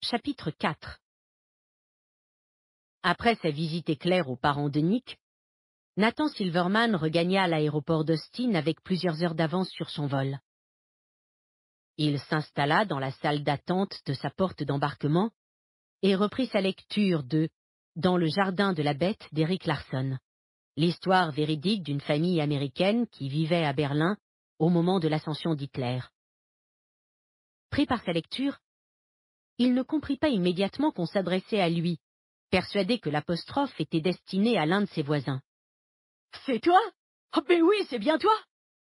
Chapitre 4. Après sa visite éclair aux parents de Nick, Nathan Silverman regagna l'aéroport d'Austin avec plusieurs heures d'avance sur son vol. Il s'installa dans la salle d'attente de sa porte d'embarquement et reprit sa lecture de « Dans le jardin de la bête » d'Eric Larson, l'histoire véridique d'une famille américaine qui vivait à Berlin au moment de l'ascension d'Hitler. Pris par sa lecture, il ne comprit pas immédiatement qu'on s'adressait à lui, persuadé que l'apostrophe était destinée à l'un de ses voisins. « C'est toi? Oh, mais oui, c'est bien toi !»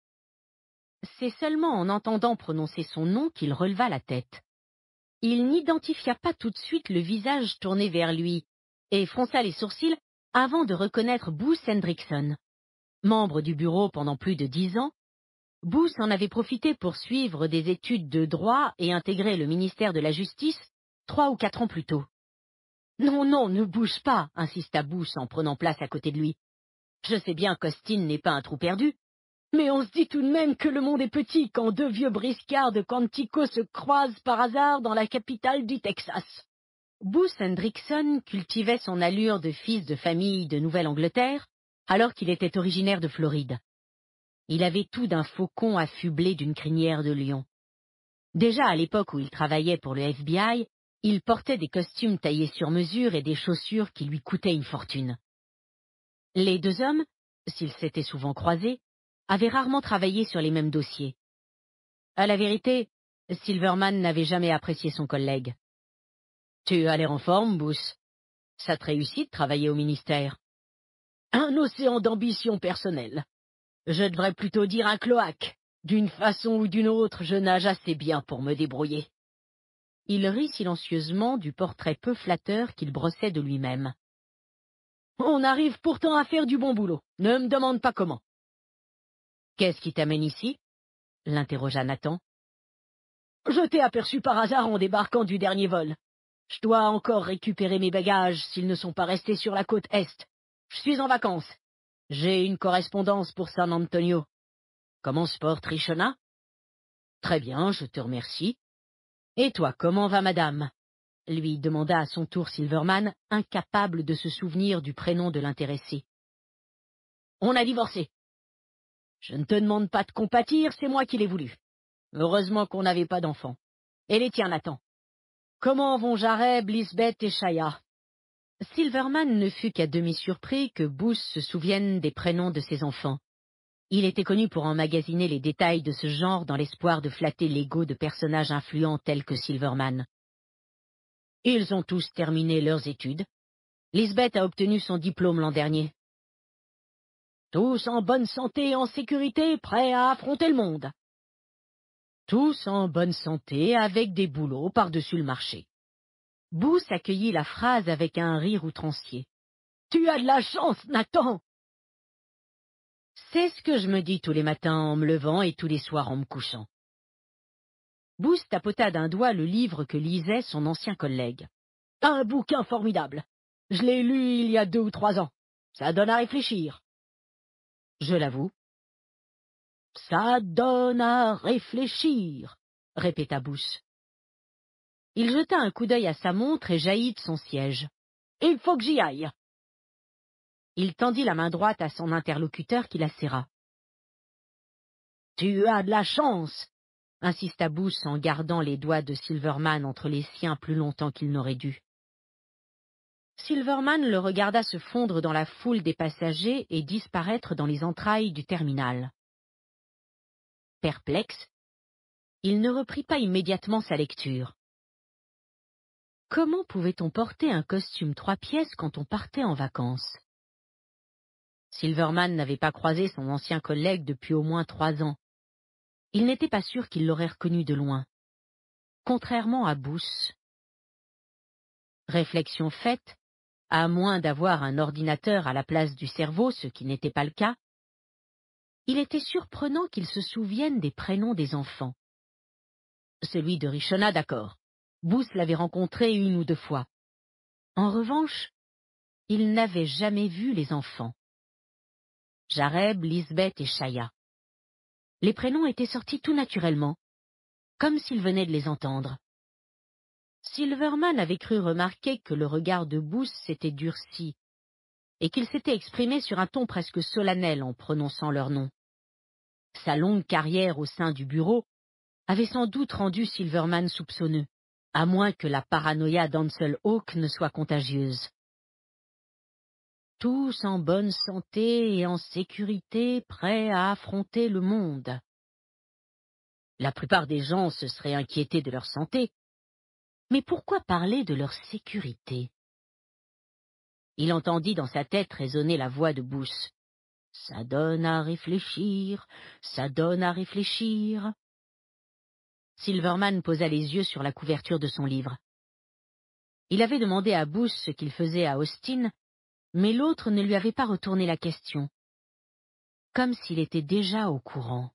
C'est seulement en entendant prononcer son nom qu'il releva la tête. Il n'identifia pas tout de suite le visage tourné vers lui et fronça les sourcils avant de reconnaître Booth Hendrickson. Membre du bureau pendant plus de 10 ans, Booth en avait profité pour suivre des études de droit et intégrer le ministère de la Justice 3 ou 4 ans plus tôt. « Non, non, ne bouge pas » insista Booth en prenant place à côté de lui. « Je sais bien qu'Austin n'est pas un trou perdu, mais on se dit tout de même que le monde est petit quand deux vieux briscards de Quantico se croisent par hasard dans la capitale du Texas. » Booth Hendrickson cultivait son allure de fils de famille de Nouvelle-Angleterre alors qu'il était originaire de Floride. Il avait tout d'un faucon affublé d'une crinière de lion. Déjà à l'époque où il travaillait pour le FBI, il portait des costumes taillés sur mesure et des chaussures qui lui coûtaient une fortune. Les deux hommes, s'ils s'étaient souvent croisés, avaient rarement travaillé sur les mêmes dossiers. À la vérité, Silverman n'avait jamais apprécié son collègue. « Tu as l'air en forme, Booth. Ça te réussit de travailler au ministère. »« Un océan d'ambition personnelle. Je devrais plutôt dire un cloaque. D'une façon ou d'une autre, je nage assez bien pour me débrouiller. » Il rit silencieusement du portrait peu flatteur qu'il brossait de lui-même. « On arrive pourtant à faire du bon boulot. Ne me demande pas comment. »« Qu'est-ce qui t'amène ici ?» l'interrogea Nathan. « Je t'ai aperçu par hasard en débarquant du dernier vol. Je dois encore récupérer mes bagages s'ils ne sont pas restés sur la côte Est. Je suis en vacances. J'ai une correspondance pour San Antonio. Comment se porte Richona? »« Très bien, je te remercie. Et toi, comment va madame ?» lui demanda à son tour Silverman, incapable de se souvenir du prénom de l'intéressé. « On a divorcé. Je ne te demande pas de compatir, c'est moi qui l'ai voulu. Heureusement qu'on n'avait pas d'enfants. Et les tiens, Nathan. Comment vont Jareb, Lisbeth et Shaya? » Silverman ne fut qu'à demi surpris que Booth se souvienne des prénoms de ses enfants. Il était connu pour emmagasiner les détails de ce genre dans l'espoir de flatter l'ego de personnages influents tels que Silverman. Ils ont tous terminé leurs études. Lisbeth a obtenu son diplôme l'an dernier. Tous en bonne santé et en sécurité, prêts à affronter le monde. Tous en bonne santé, avec des boulots par-dessus le marché. Booth accueillit la phrase avec un rire outrancier. « Tu as de la chance, Nathan !»« C'est ce que je me dis tous les matins en me levant et tous les soirs en me couchant. » Booth tapota d'un doigt le livre que lisait son ancien collègue. « Un bouquin formidable. Je l'ai lu il y a 2 ou 3 ans. Ça donne à réfléchir. » Je l'avoue. « Ça donne à réfléchir, » répéta Booth. Il jeta un coup d'œil à sa montre et jaillit de son siège. « Il faut que j'y aille. » Il tendit la main droite à son interlocuteur qui la serra. « Tu as de la chance, » insista Booth en gardant les doigts de Silverman entre les siens plus longtemps qu'il n'aurait dû. Silverman le regarda se fondre dans la foule des passagers et disparaître dans les entrailles du terminal. Perplexe, il ne reprit pas immédiatement sa lecture. Comment pouvait-on porter un costume 3 pièces quand on partait en vacances? Silverman n'avait pas croisé son ancien collègue depuis au moins 3 ans. Il n'était pas sûr qu'il l'aurait reconnu de loin, contrairement à Booth. Réflexion faite, à moins d'avoir un ordinateur à la place du cerveau, ce qui n'était pas le cas, il était surprenant qu'il se souvienne des prénoms des enfants. Celui de Richona, d'accord. Booth l'avait rencontré 1 ou 2 fois. En revanche, il n'avait jamais vu les enfants. Jareb, Lisbeth et Shaya. Les prénoms étaient sortis tout naturellement, comme s'il venait de les entendre. Silverman avait cru remarquer que le regard de Booth s'était durci, et qu'il s'était exprimé sur un ton presque solennel en prononçant leur nom. Sa longue carrière au sein du bureau avait sans doute rendu Silverman soupçonneux, à moins que la paranoïa d'Ansel Hawke ne soit contagieuse. Tous en bonne santé et en sécurité, prêts à affronter le monde. La plupart des gens se seraient inquiétés de leur santé, mais pourquoi parler de leur sécurité? Il entendit dans sa tête résonner la voix de Booth. « Ça donne à réfléchir, ça donne à réfléchir. » Silverman posa les yeux sur la couverture de son livre. Il avait demandé à Booth ce qu'il faisait à Austin, mais l'autre ne lui avait pas retourné la question, comme s'il était déjà au courant.